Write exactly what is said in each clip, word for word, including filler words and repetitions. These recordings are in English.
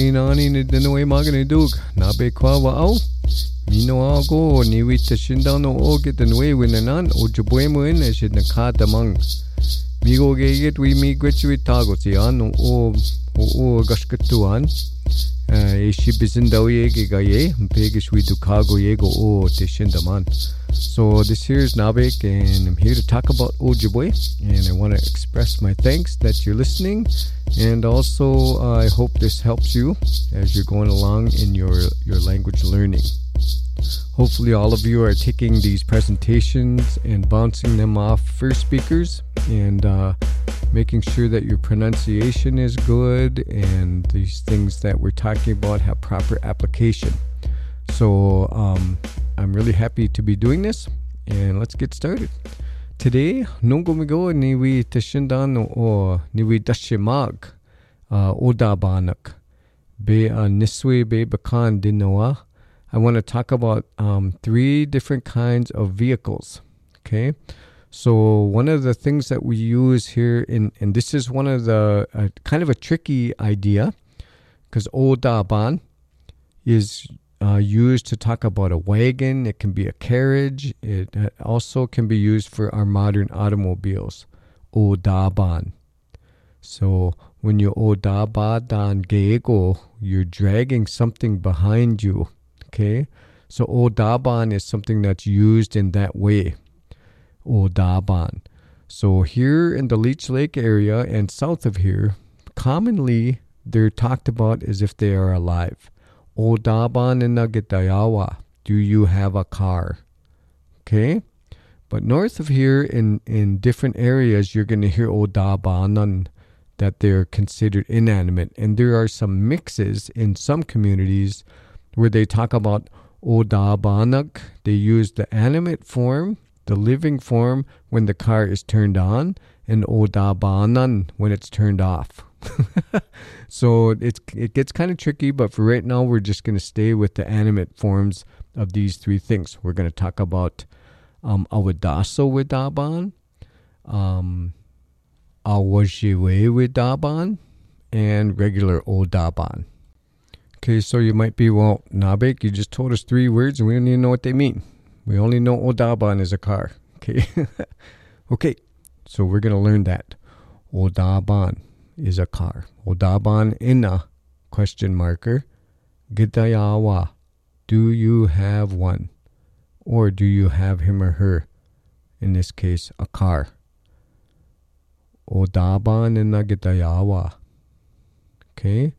ni nani ni dinoe magane dug. Nabe kwa wa au. Mino ago ni wita shindano o get the way winanan o jabuemo in as in the cat among. Migo get we me gretchu tago sian o o gashkatuan. Uh, she bizindawi gaye, Pegish we do cargo yego o tishindaman. So this here is Nabek, and I'm here to talk about Ojibwe, and I want to express my thanks that you're listening, and also uh, I hope this helps you as you're going along in your your language learning. Hopefully all of you are taking these presentations and bouncing them off first speakers and uh, making sure that your pronunciation is good and these things that we're talking about have proper application. So um, I'm really happy to be doing this, and let's get started. Today, nungumigo niwi tashindano o niwi dashimag odabanak be niswe be bakan dinoa. I want to talk about um, three different kinds of vehicles. Okay, so one of the things that we use here, in, and this is one of the uh, kind of a tricky idea, because odaban is uh, used to talk about a wagon. It can be a carriage. It also can be used for our modern automobiles. Odaban. So when you odabadan geego, you're dragging something behind you. Okay, so odaban is something that's used in that way. Odaban. So here in the Leech Lake area and south of here, commonly they're talked about as if they are alive. Odaban inagitayawa. Do you have a car? Okay, but north of here in, in different areas, you're going to hear odabanan, that they're considered inanimate. And there are some mixes in some communities where they talk about odabanak. They use the animate form, the living form, when the car is turned on, and odabanan when it's turned off. So it's it gets kind of tricky, but for right now, we're just going to stay with the animate forms of these three things. We're going to talk about um, awadaso widaban, um, awajiwe widaban, and regular odaban. Okay, so you might be, well, Nabek, you just told us three words and we don't even know what they mean. We only know odaban is a car. Okay, okay, so we're going to learn that. Odaban is a car. Odaban ina, question marker. Gitayawa, do you have one? Or do you have him or her? In this case, a car. Odaban ina gitayawa. Okay.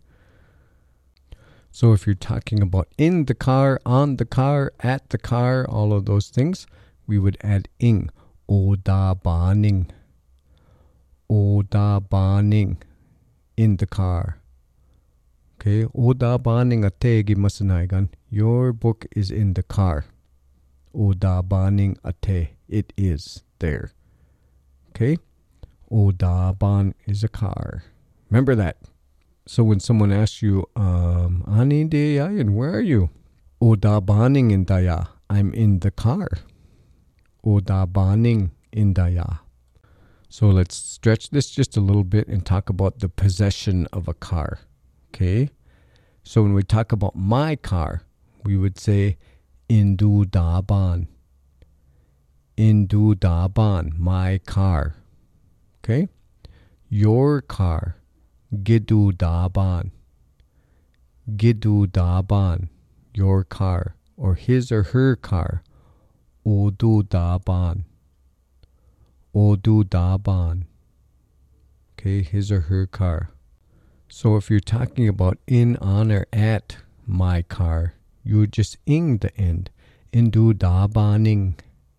So if you're talking about in the car, on the car, at the car, all of those things, we would add ing. Odabaning. Odabaning. In the car. Okay. Odabaning ate gimasanaigan. Your book is in the car. Odabaning ate. It is there. Okay. Odaban is a car. Remember that. So when someone asks you, um, Ani deyayan, where are you? Odabaning indaya. I'm in the car. Odabaning indaya. So let's stretch this just a little bit and talk about the possession of a car. Okay? So when we talk about my car, we would say indudaban. Indudaban, my car. Okay? Your car. Gidudaban. Gidudaban, your car, or his or her car. Odudaban. Odudaban. Okay, his or her car. So if you're talking about in, on, or at my car, you would just ing the end. Indudabaning.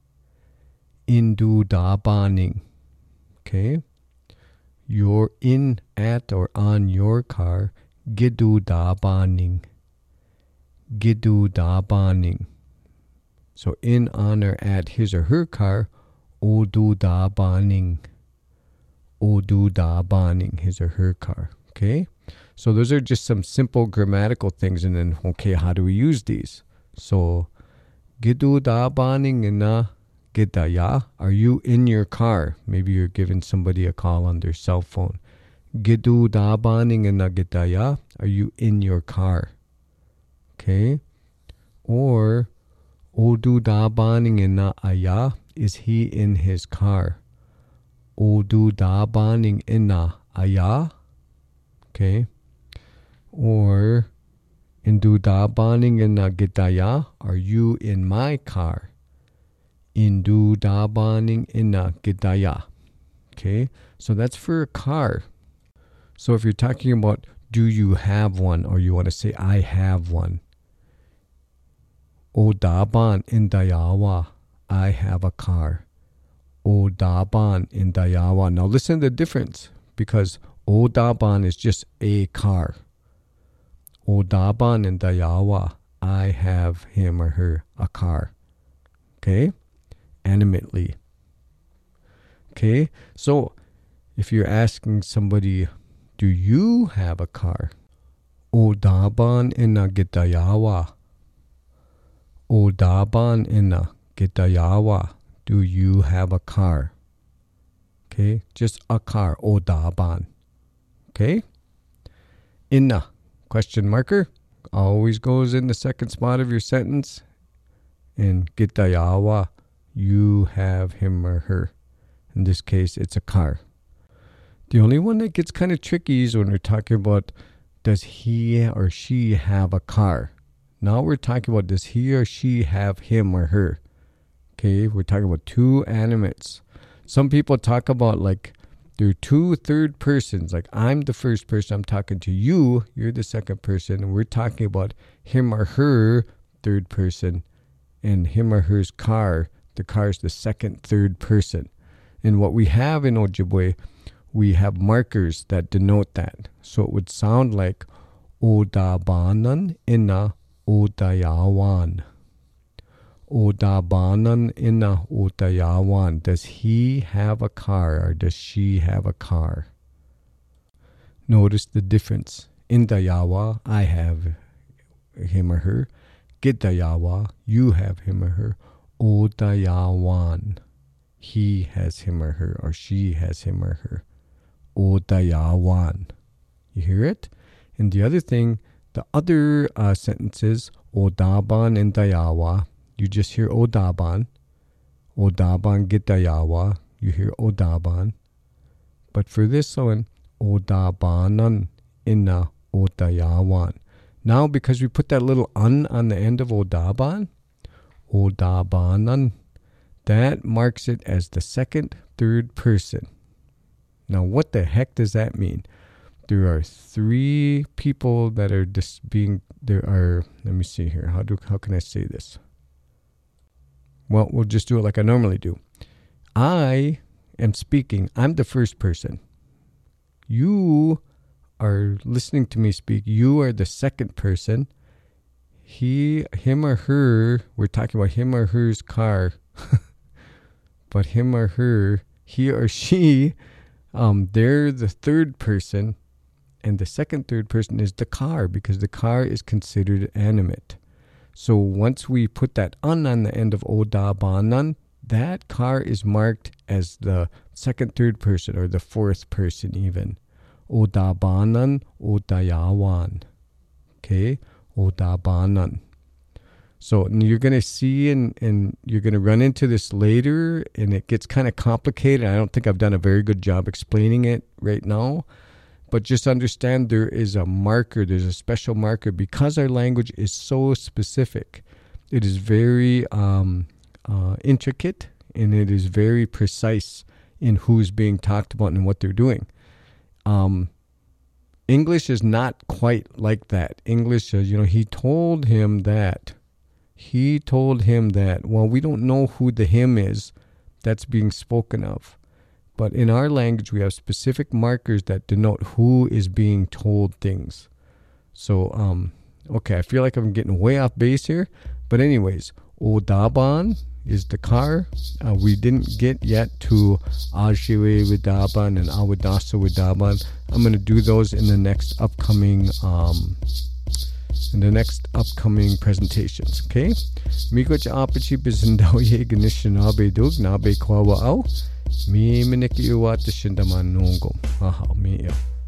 Indudabaning. Okay? You're in, at, or on your car. Gidudabaning. Gidudabaning. So in, on, or at his or her car. Odudabaning. Odudabaning, his or her car. Okay? So those are just some simple grammatical things. And then, okay, how do we use these? So, gidudabaning ina gidaya. Are you in your car? Maybe you're giving somebody a call on their cell phone. Gidu dabaning in gitaya. Are you in your car? Okay. Or Odu dabaning in aya. Is he in his car? Odu dabaning in aya. Okay. Or Indu dabaning in gitaya. Are you in my car? Indu dabaning in gitaya. Okay. So that's for a car. So if you're talking about do you have one, or you want to say I have one. O daban in dayawa. I have a car. O daban in dayawa. Now listen to the difference, because O daban is just a car. O daban in dayawa. I have him or her a car. Okay? Animately. Okay? So if you're asking somebody, do you have a car? O daban ina gitayawa. O daban ina gitayawa. Do you have a car? Okay, just a car. O daban. Okay? Ina, question marker, always goes in the second spot of your sentence. And gitayawa, you have him or her. In this case, it's a car. The only one that gets kind of tricky is when we're talking about, does he or she have a car? Now we're talking about, does he or she have him or her? Okay, we're talking about two animates. Some people talk about like there are two third persons. Like I'm the first person, I'm talking to you, you're the second person, and we're talking about him or her third person, and him or her's car, the car is the second third person. And what we have in Ojibwe, we have markers that denote that. So it would sound like Odabanan ina Odayawan. Odabanan ina Odayawan. Does he have a car or does she have a car? Notice the difference. In Dayawa, I have him or her. Gitayawa, you have him or her. Odayawan, he has him or her, or she has him or her. Odayawan. You hear it? And the other thing, the other uh, sentences, Odaban and Dayawa, you just hear Odaban. Odaban Gitayawa, you hear Odaban. But for this one, Odabanan inna Odayawan. Now, because we put that little un on the end of Odaban, Odabanan, that marks it as the second, third person. Now, what the heck does that mean? There are three people that are just being, there are, let me see here. How do, how can I say this? Well, we'll just do it like I normally do. I am speaking. I'm the first person. You are listening to me speak. You are the second person. He, him or her, we're talking about him or her's car. But him or her, he or she, um, they're the third person. And the second third person is the car, because the car is considered animate. So once we put that un on the end of Odabanan, that car is marked as the second third person, or the fourth person even. Odabanan, Odayawan. Okay? Odabanan. So you're going to see, and, and you're going to run into this later, and it gets kind of complicated. I don't think I've done a very good job explaining it right now. But just understand there is a marker, there's a special marker, because our language is so specific. It is very um, uh, intricate, and it is very precise in who's being talked about and what they're doing. Um, English is not quite like that. English, uh, you know, he told him that. He told him that. Well, we don't know who the him is that's being spoken of. But in our language, we have specific markers that denote who is being told things. So, um, okay, I feel like I'm getting way off base here. But anyways, Odaban is the car. Uh, we didn't get yet to Ajiwe Widaban and Awadasa Widaban. I'm going to do those in the next upcoming um, in the next upcoming presentations. Okay? Miko cha apachi bizindaw ye ganishinabe dug nabe kwawa au. Mi miniki uwa tashindaman nungom. Aha, mi